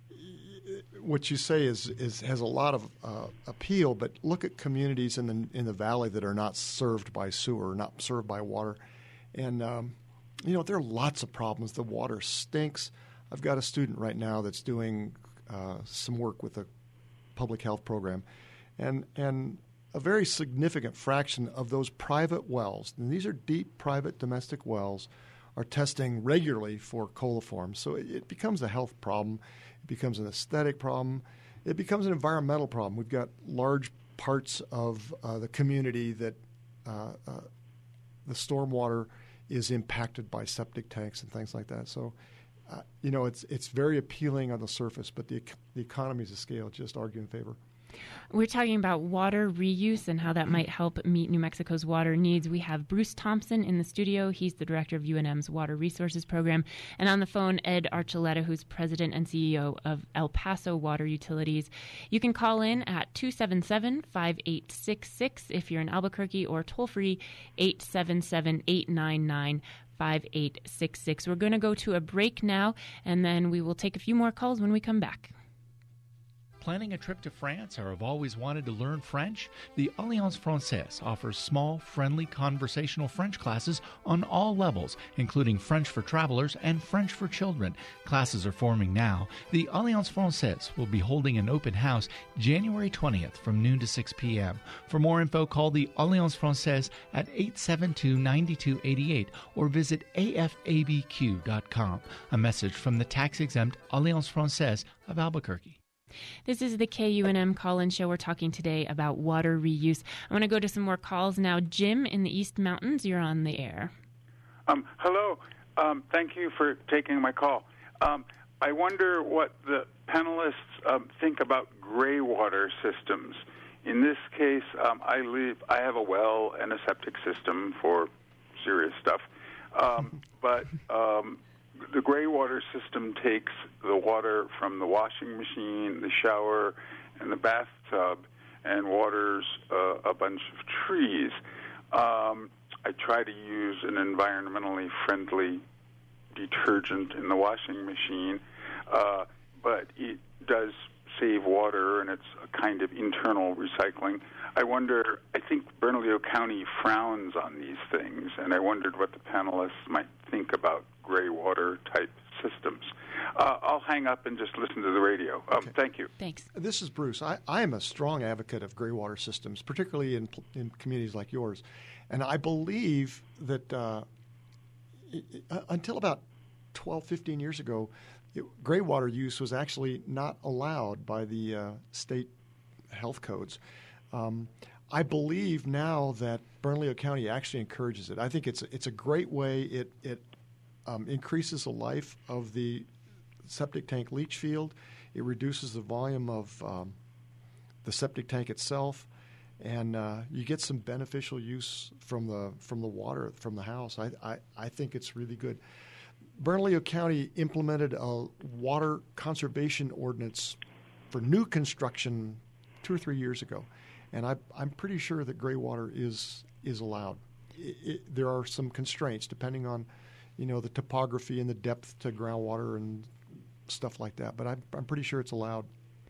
– what you say is, is has a lot of uh, appeal, but look at communities in the in the valley that are not served by sewer, not served by water. And um, – you know, there are lots of problems. The water stinks. I've got a student right now that's doing uh, some work with a public health program, and and a very significant fraction of those private wells, and these are deep private domestic wells, are testing regularly for coliforms. So it, it becomes a health problem. It becomes an aesthetic problem. It becomes an environmental problem. We've got large parts of uh, the community that uh, uh, the stormwater is impacted by septic tanks and things like that. So, uh, you know, it's it's very appealing on the surface, but the, the economies of scale just argue in favor. We're talking about water reuse and how that might help meet New Mexico's water needs. We have Bruce Thompson in the studio. He's the director of U N M's Water Resources Program. And on the phone, Ed Archuleta, who's president and C E O of El Paso Water Utilities. You can call in at two seven seven, five eight six six if you're in Albuquerque, or toll free eight seven seven, eight nine nine, five eight six six. We're going to go to a break now, and then we will take a few more calls when we come back. Planning a trip to France or have always wanted to learn French? The Alliance Française offers small, friendly, conversational French classes on all levels, including French for travelers and French for children. Classes are forming now. The Alliance Française will be holding an open house January twentieth from noon to six p.m. For more info, call the Alliance Française at eight seven two, nine two eight eight or visit a f a b q dot com. A message from the tax-exempt Alliance Française of Albuquerque. This is the K U N M call-in show. We're talking today about water reuse. I want to go to some more calls now. Jim in the East Mountains, you're on the air. Um, hello. Um, thank you for taking my call. Um, I wonder what the panelists um, think about gray water systems. In this case, um, I live. I have a well and a septic system for serious stuff, um, but um, the gray water system takes the water from the washing machine, the shower, and the bathtub, and waters uh, a bunch of trees. Um, I try to use an environmentally friendly detergent in the washing machine, uh, but it does save water, and it's a kind of internal recycling. I wonder, I think Bernalillo County frowns on these things, and I wondered what the panelists might think about gray water type systems. Uh, I'll hang up and just listen to the radio. Um, okay. Thank you. Thanks. This is Bruce. I, I am a strong advocate of gray water systems, particularly in, in communities like yours. And I believe that uh, it, uh, until about twelve, fifteen years ago, it, gray water use was actually not allowed by the uh, state health codes. Um, I believe now that Bernalillo County actually encourages it. I think it's it's a great way. It it um, increases the life of the septic tank leach field. It reduces the volume of um, the septic tank itself, and uh, you get some beneficial use from the from the water from the house. I I, I think it's really good. Bernalillo County implemented a water conservation ordinance for new construction two or three years ago, and I, I'm pretty sure that gray water is is allowed. It, it, there are some constraints depending on, you know, the topography and the depth to groundwater and stuff like that, but I'm, I'm pretty sure it's allowed.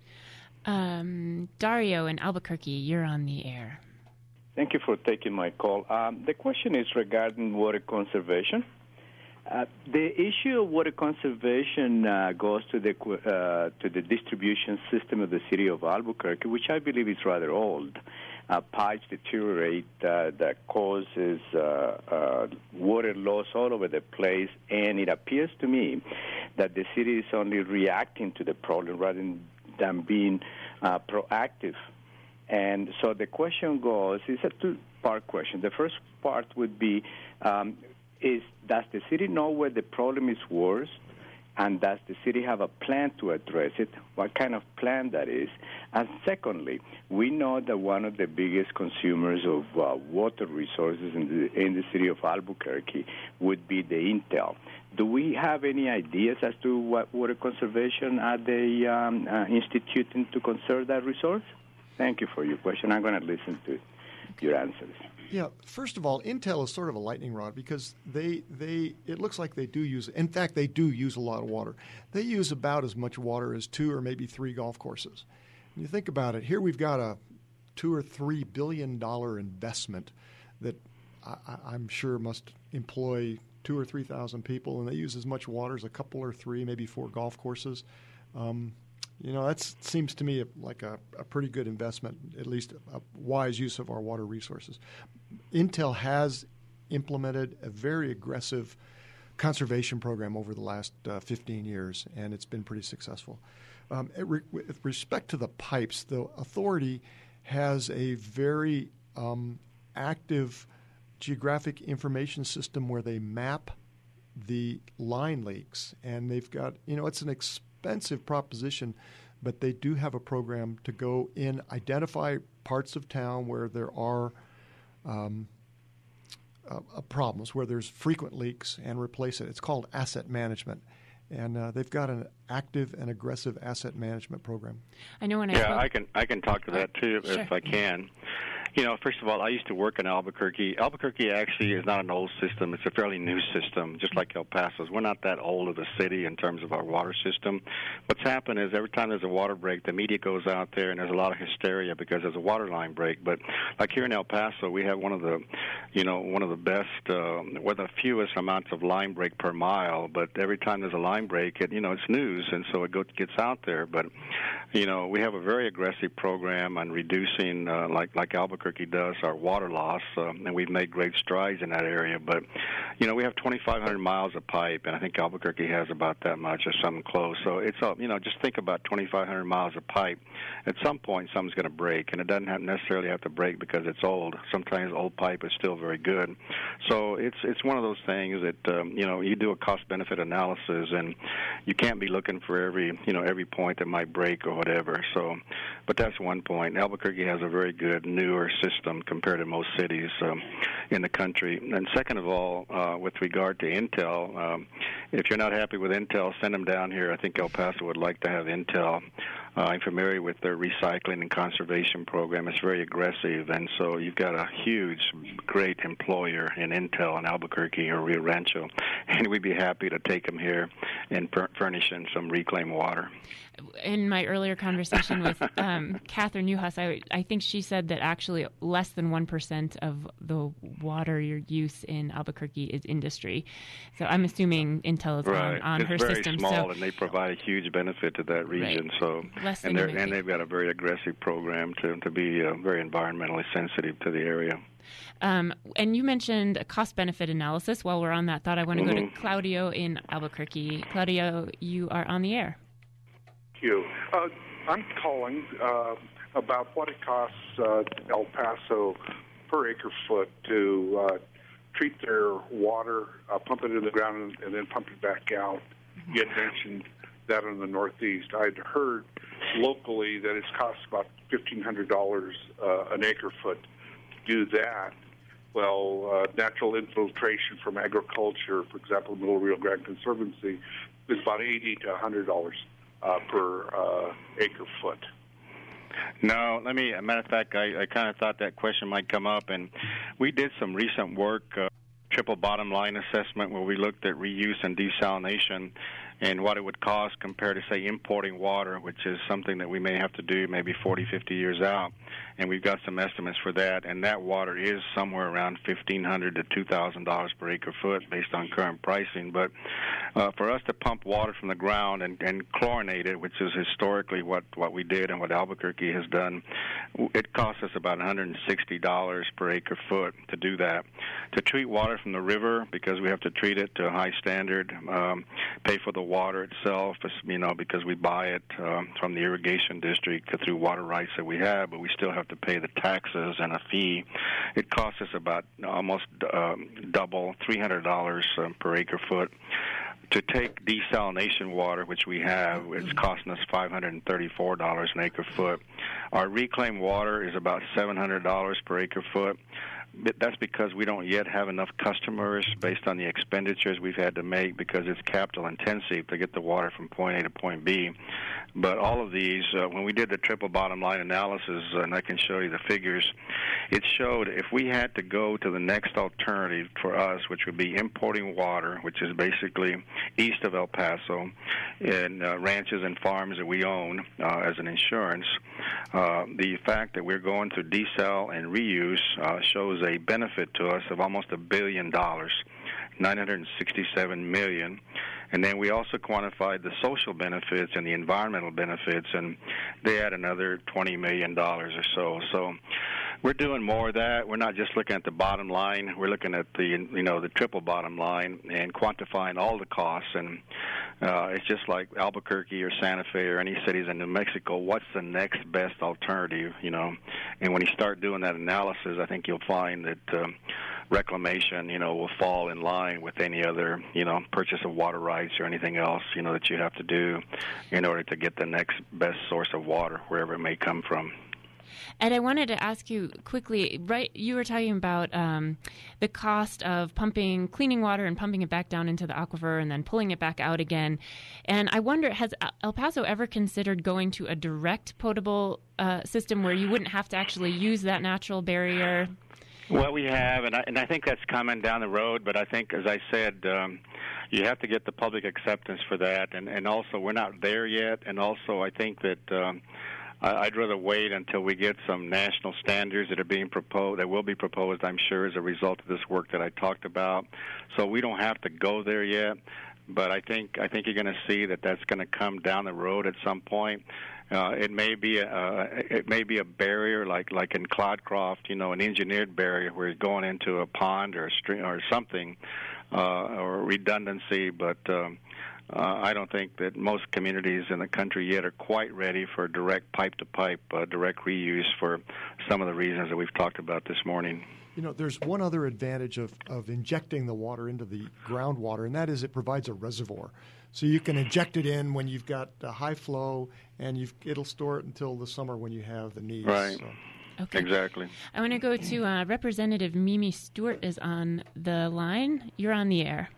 Um, Dario in Albuquerque, you're on the air. Thank you for taking my call. Um, the question is regarding water conservation. Uh, the issue of water conservation uh, goes to the uh, to the distribution system of the city of Albuquerque, which I believe is rather old. Uh, pipes deteriorate uh, that causes uh, uh, water loss all over the place, and it appears to me that the city is only reacting to the problem rather than being uh, proactive. And so the question goes, it's a two-part question. The first part would be, um, is does the city know where the problem is worst, and does the city have a plan to address it, what kind of plan that is? And secondly, we know that one of the biggest consumers of uh, water resources in the, in the city of Albuquerque would be the Intel. Do we have any ideas as to what water conservation are they um, uh, instituting to conserve that resource? Thank you for your question. I'm going to listen to your answers. Yeah, first of all, Intel is sort of a lightning rod because they they it looks like they do use, in fact, they do use a lot of water. They use about as much water as two or maybe three golf courses. When you think about it, here we've got a two or three billion dollar investment that I, I'm sure must employ two or three thousand people, and they use as much water as a couple or three, maybe four golf courses. Um, You know, that seems to me like a, a pretty good investment, at least a wise use of our water resources. Intel has implemented a very aggressive conservation program over the last uh, fifteen years, and it's been pretty successful. Um, re- with respect to the pipes, the authority has a very um, active geographic information system where they map the line leaks, and they've got, you know, it's an expensive expensive proposition, but they do have a program to go in, identify parts of town where there are um, uh, uh, problems, where there's frequent leaks, and replace it. It's called asset management, and uh, they've got an active and aggressive asset management program. I know when I yeah, spoke- I can I can talk to that too sure. if I can. You know, first of all, I used to work in Albuquerque. Albuquerque actually is not an old system. It's a fairly new system, just like El Paso's. We're not that old of a city in terms of our water system. What's happened is every time there's a water break, the media goes out there, and there's a lot of hysteria because there's a water line break. But like here in El Paso, we have one of the, you know, one of the best, uh, or the fewest amounts of line break per mile. But every time there's a line break, it, you know, it's news, and so it go, gets out there. But, you know, we have a very aggressive program on reducing, uh, like like Albuquerque. Albuquerque does our water loss, um, and we've made great strides in that area. But, you know, we have twenty-five hundred miles of pipe, and I think Albuquerque has about that much or something close. So it's, a, you know, just think about twenty-five hundred miles of pipe. At some point, something's going to break, and it doesn't have necessarily have to break because it's old. Sometimes old pipe is still very good. So it's it's one of those things that, um, you know, you do a cost-benefit analysis, and you can't be looking for every, you know, every point that might break or whatever. So, but that's one point. Albuquerque has a very good, newer system compared to most cities um, in the country. And second of all, uh, with regard to Intel, um, if you're not happy with Intel, send them down here. I think El Paso would like to have Intel. Uh, I'm familiar with their recycling and conservation program. It's very aggressive, and so you've got a huge, great employer in Intel in Albuquerque or Rio Rancho, and we'd be happy to take them here and furnish in some reclaimed water. In my earlier conversation with um, Catherine Newhouse, I, I think she said that actually less than one percent of the water use in Albuquerque is industry. So I'm assuming Intel is right. on, on it's her very system. Small, so, and they provide a huge benefit to that region. Right. So, Less and, than and they've got a very aggressive program to, to be uh, very environmentally sensitive to the area. Um, and you mentioned a cost-benefit analysis. While we're on that thought, I want to mm-hmm. go to Claudio in Albuquerque. Claudio, you are on the air. Thank you. Uh, I'm calling uh, about what it costs uh, El Paso per acre foot to uh, treat their water, uh, pump it in the ground, and, and then pump it back out. Mm-hmm. You had mentioned that in the Northeast. I'd heard locally that it costs about fifteen hundred dollars uh, an acre foot to do that. Well, uh, natural infiltration from agriculture, for example, the Middle Rio Grande Conservancy, is about eighty to one hundred dollars uh, per uh, acre foot. No, let me, as a matter of fact, I, I kind of thought that question might come up, and we did some recent work, uh, triple bottom line assessment, where we looked at reuse and desalination and what it would cost compared to, say, importing water, which is something that we may have to do maybe forty, fifty years out. And we've got some estimates for that, and that water is somewhere around fifteen hundred dollars to two thousand dollars per acre foot based on current pricing. But uh, for us to pump water from the ground and, and chlorinate it, which is historically what, what we did and what Albuquerque has done, it costs us about one hundred sixty dollars per acre foot to do that. To treat water from the river, because we have to treat it to a high standard, um, pay for the water itself, you know, because we buy it um, from the irrigation district through water rights that we have, but we still have to pay the taxes and a fee. It costs us about almost um, double, three hundred dollars um, per acre foot. To take desalination water, which we have, it's costing us five hundred thirty-four dollars an acre foot. Our reclaimed water is about seven hundred dollars per acre foot. That's because we don't yet have enough customers based on the expenditures we've had to make, because it's capital intensive to get the water from point A to point B. But all of these, uh, when we did the triple bottom line analysis, uh, and I can show you the figures, it showed if we had to go to the next alternative for us, which would be importing water, which is basically east of El Paso, in uh, ranches and farms that we own uh, as an insurance, uh, the fact that we're going to desal and reuse uh, shows a benefit to us of almost a billion dollars, nine hundred sixty-seven million dollars. And then we also quantified the social benefits and the environmental benefits, and they add another twenty million dollars or so. So we're doing more of that. We're not just looking at the bottom line. We're looking at the, you know, the triple bottom line and quantifying all the costs. And uh, it's just like Albuquerque or Santa Fe or any cities in New Mexico, what's the next best alternative, you know? And when you start doing that analysis, I think you'll find that um, reclamation, you know, will fall in line with any other, you know, purchase of water rights or anything else, you know, that you have to do in order to get the next best source of water, wherever it may come from. Ed, I wanted to ask you quickly, right, you were talking about um, the cost of pumping, cleaning water and pumping it back down into the aquifer and then pulling it back out again. And I wonder, has El Paso ever considered going to a direct potable uh, system where you wouldn't have to actually use that natural barrier? Well, we have, and I, and I think that's coming down the road, but I think, as I said, um, you have to get the public acceptance for that, and, and also we're not there yet, and also I think that um, I'd rather wait until we get some national standards that are being proposed, that will be proposed, I'm sure, as a result of this work that I talked about. So we don't have to go there yet, but I think I think you're going to see that that's going to come down the road at some point. Uh, it may be a uh, it may be a barrier like like in Clodcroft, you know, an engineered barrier where you're going into a pond or a stream or something, uh, or redundancy. But um, uh, I don't think that most communities in the country yet are quite ready for direct pipe-to-pipe, uh, direct reuse for some of the reasons that we've talked about this morning. You know, there's one other advantage of, of injecting the water into the groundwater, and that is it provides a reservoir. So you can inject it in when you've got a high flow, and you've, it'll store it until the summer when you have the need. Right. So. Okay. Exactly. I want to go to uh, Representative Mimi Stewart is on the line. You're on the air.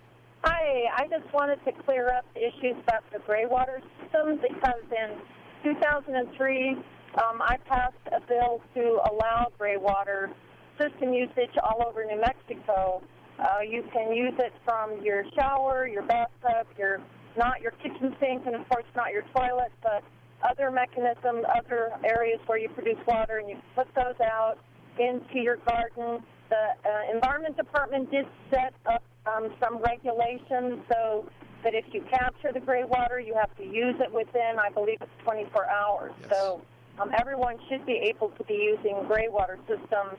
Hi. I just wanted to clear up the issues about the gray water system because in two thousand three, um, I passed a bill to allow gray water system usage all over New Mexico. Uh, you can use it from your shower, your bathtub, your not your kitchen sink, and of course not your toilet, but other mechanisms, other areas where you produce water, and you put those out into your garden. The uh, Environment Department did set up um, some regulations so that if you capture the gray water, you have to use it within, I believe it's twenty-four hours. Yes. So um, everyone should be able to be using gray water systems.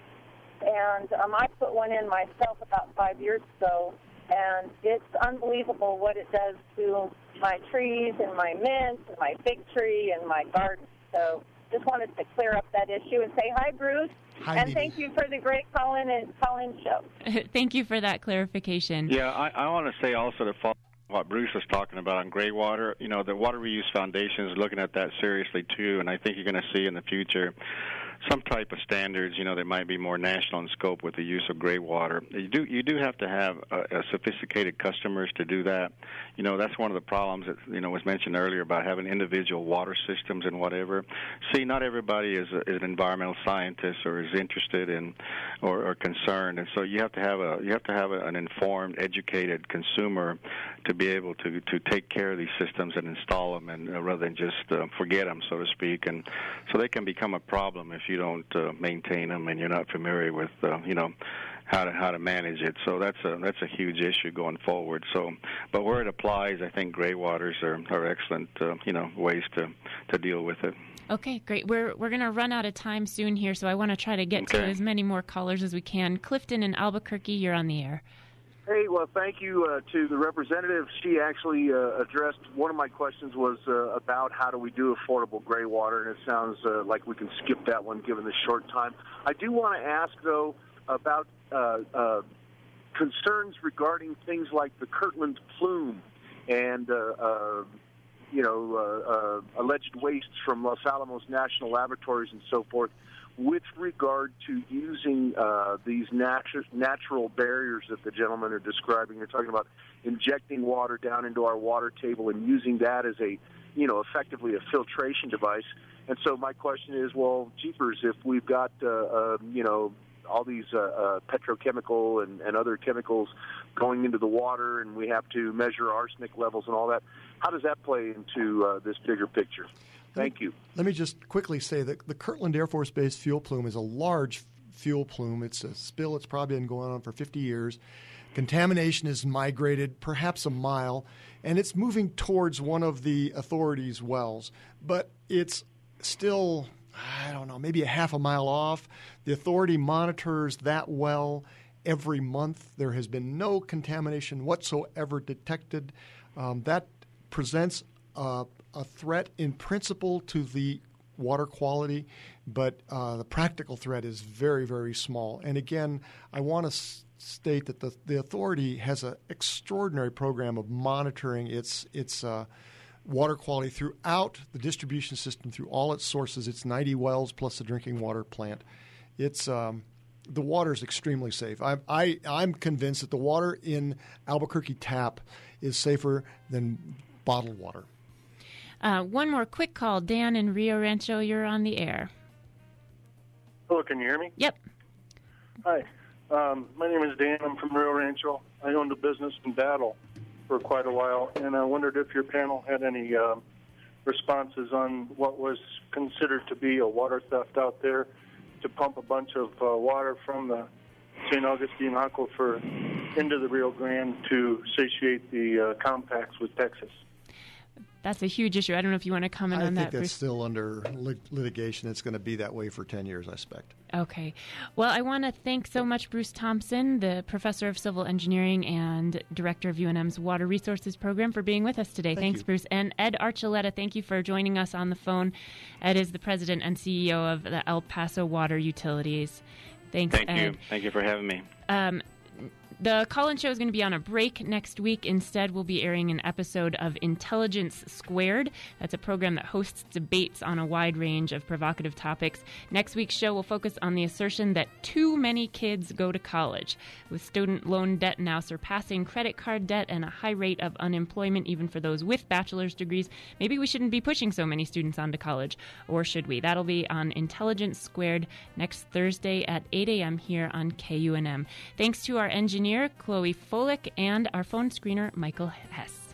And um, I put one in myself about five years ago, and it's unbelievable what it does to my trees and my mint and my fig tree and my garden. So just wanted to clear up that issue and say hi, Bruce. Hi, and Dee thank Dee. you for the great call-in and call-in show. Thank you for that clarification. Yeah, I, I want to say also to follow what Bruce was talking about on gray water. You know, the Water Reuse Foundation is looking at that seriously too, and I think you're going to see in the future some type of standards, you know, that might be more national in scope with the use of gray water. You do you do have to have a, a sophisticated customers to do that. You know, that's one of the problems that, you know, was mentioned earlier about having individual water systems and whatever. See, not everybody is, a, is an environmental scientist or is interested in or, or concerned, and so you have to have a you have to have a, an informed, educated consumer to be able to to take care of these systems and install them, and uh, rather than just uh, forget them, so to speak. And so they can become a problem if you don't uh, maintain them and you're not familiar with, uh, you know, how to how to manage it. So that's a that's a huge issue going forward. So, but where it applies, I think gray waters are are excellent, uh, you know, ways to to deal with it. Okay, great. We're we're going to run out of time soon here, so I want to try to get Okay. to as many more callers as we can. Clifton in Albuquerque, you're on the air. Hey, well, thank you uh, to the representative. She actually uh, addressed one of my questions was uh, about how do we do affordable gray water, and it sounds uh, like we can skip that one given the short time. I do want to ask, though, about uh, uh, concerns regarding things like the Kirtland plume and, uh, uh, you know, uh, uh, alleged wastes from Los Alamos National Laboratories and so forth, with regard to using uh, these natu- natural barriers that the gentlemen are describing. They're talking about injecting water down into our water table and using that as a, you know, effectively a filtration device. And so my question is, well, jeepers, if we've got, uh, uh, you know, all these uh, uh, petrochemical and, and other chemicals going into the water, and we have to measure arsenic levels and all that, how does that play into uh, this bigger picture? Thank you. Let me just quickly say that the Kirtland Air Force Base fuel plume is a large fuel plume. It's a spill that's probably been going on for fifty years. Contamination has migrated perhaps a mile, and it's moving towards one of the authorities' wells. But it's still, I don't know, maybe a half a mile off. The authority monitors that well every month. There has been no contamination whatsoever detected. Um, that presents a a threat in principle to the water quality, but uh, the practical threat is very, very small. And again, I want to s- state that the, the authority has an extraordinary program of monitoring its its uh, water quality throughout the distribution system, through all its sources. It's ninety wells plus the drinking water plant. It's um, the water is extremely safe. I, I, I'm convinced that the water in Albuquerque Tap is safer than bottled water. Uh, one more quick call. Dan in Rio Rancho, you're on the air. Hello, can you hear me? Yep. Hi. Um, my name is Dan. I'm from Rio Rancho. I owned a business in Battle for quite a while, and I wondered if your panel had any uh, responses on what was considered to be a water theft out there, to pump a bunch of uh, water from the Saint Augustine Aquifer into the Rio Grande to satiate the uh, compacts with Texas. that's a huge issue. I don't know if you want to comment I on think that, that's Bruce. still under lit- litigation. It's going to be that way for ten years, I expect. Okay. Well, I want to thank so much Bruce Thompson, the Professor of Civil Engineering and Director of U N M's Water Resources Program, for being with us today. Thank Thanks, you. Bruce. And Ed Archuleta, thank you for joining us on the phone. Ed is the President and C E O of the El Paso Water Utilities. Thanks, Thank Ed. you. Thank you for having me. Um, the call-in show is going to be on a break next week. Instead, we'll be airing an episode of Intelligence Squared. That's a program that hosts debates on a wide range of provocative topics. Next week's show will focus on the assertion that too many kids go to college. With student loan debt now surpassing credit card debt and a high rate of unemployment even for those with bachelor's degrees, maybe we shouldn't be pushing so many students onto college. Or should we? That'll be on Intelligence Squared next Thursday at eight a.m. here on K U N M. Thanks to our engineer, Chloe Folick, and our phone screener, Michael Hess.